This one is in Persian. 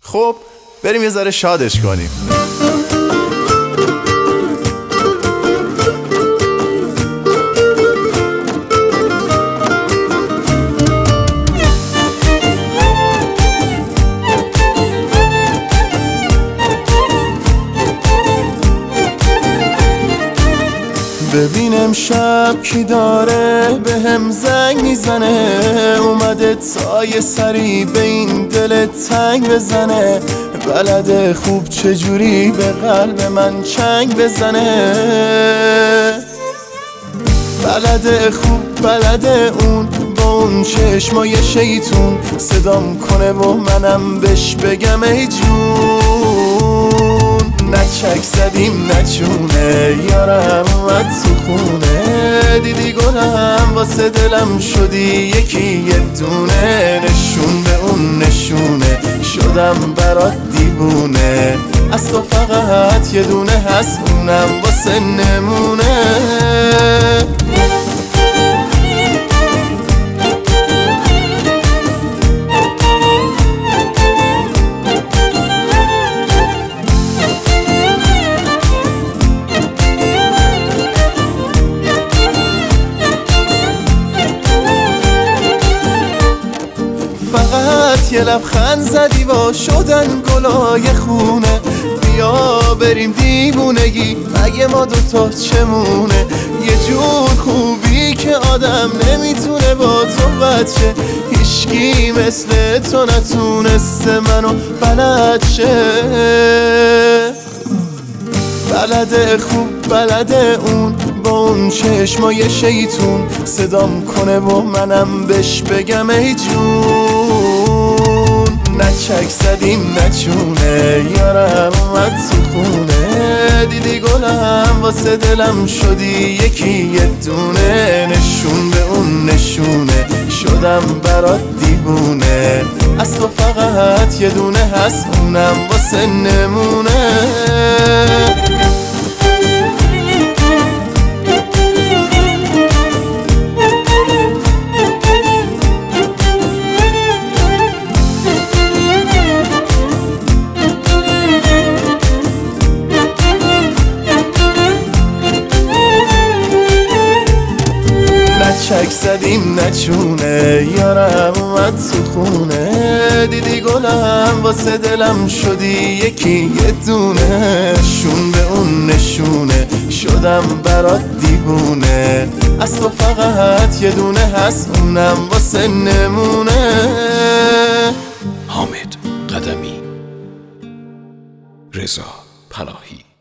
خب بریم یه ذره شادش کنیم. ببینم شب کی داره به هم زنگ میزنه، اومده تا یه سری به این دل تنگ بزنه، بلده خوب چجوری به قلب من چنگ بزنه، بلده خوب بلده اون با اون چشمای شیطون صدام کنه و منم بهش بگم ای جون، نه چک زدیم نه چونه، یارم اومد تو خونه، دیدی گلم واسه دلم شدی یکی یه دونه، نشون به اون نشونه شدم برات دیوونه، از تو فقط یه دونه هست اونم واسه نمونه. فقط یه لبخند زدی و شدن گلای خونه، بیا بریم دیوونگی مگه ما دوتا چمونه، یه جور خوبی که آدم نمیتونه با تو بچه، هیچکی مثل تو نتونسته منو بلد شه، بلده خوب بلده اون با اون چشمای شیطون صدام کنه و منم بهش بگم ای جون، نه چک زدیم نه چونه، یارم اومد تو خونه، دیدی گلم واسه دلم شدی یکی یه دونه، نشون به اون نشونه شدم برات دیوونه، از تو فقط یه دونه هست اونم واسه نمونه. چک زدیم نچونه، یارم اومد تو خونه، دیدی گلم واسه دلم شدی یکی یه دونه، شون به اون نشونه شدم برات دیوونه، از تو فقط یه دونه هست اونم واسه نمونه. حامد قدمی، رضا پناهی.